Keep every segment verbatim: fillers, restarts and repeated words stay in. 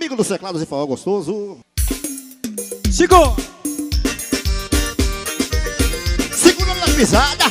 Amigo dos teclados e forró gostoso. Chico! Segura na pisada.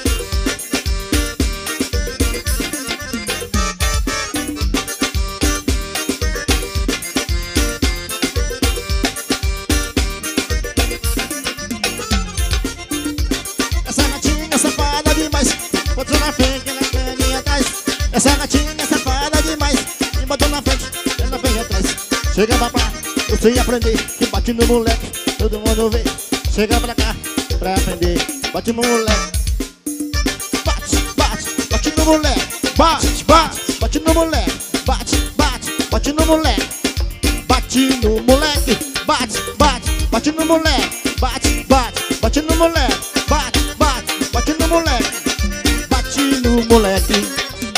Essa gatinha safada demais, botou na frente, na caninha atrás. Essa gatinha safada demais, me botou na frente, ela vem atrás. Chega pra cá, eu sei aprender, que bate no moleque, todo mundo vê. Chega pra cá, pra aprender, bate no moleque. Bate, bate, bate no moleque. Bate, bate, bate no moleque. Bate, bate, bate no moleque. Bate no moleque. Bate, bate, bate no moleque. Bate, bate, bate no moleque. Bate, bate, bate no moleque. Bate no moleque.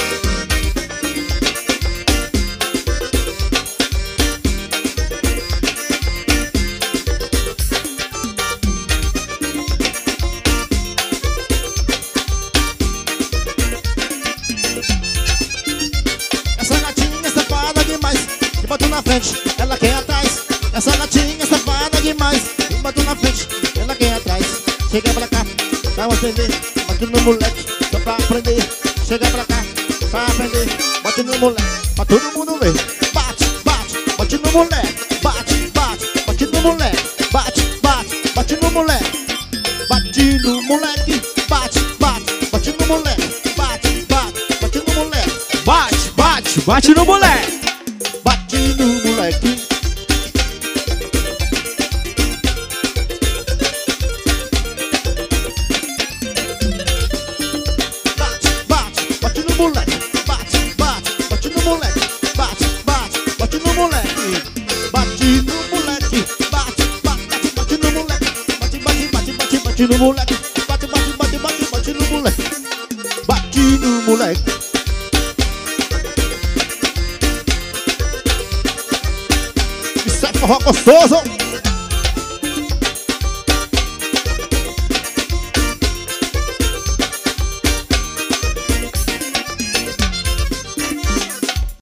Na frente, ela quer atrás. Essa gatinha safada demais, me botou na frente, ela quer atrás. Chega pra cá, pra aprender, bate no moleque, só pra aprender. Chega pra cá, pra aprender, bate no moleque, pra todo mundo ver. Bate, bate, bate no moleque. Bate, bate, bate no moleque. Bate, bate, bate no moleque. Bate no moleque. Bate, bate, bate no moleque. Bate, bate, bate no moleque. Bate, bate, bate no moleque. Bate no moleque. Bate, bate, bate no moleque. Bate, bate, bate no moleque. Bate, bate, bate no moleque. Bate no moleque. Bate, bate, bate no moleque. Bate, bate, bate, bate, bate no moleque. Bate, bate, bate, bate, bate no moleque. Bate no moleque. Forró gostoso.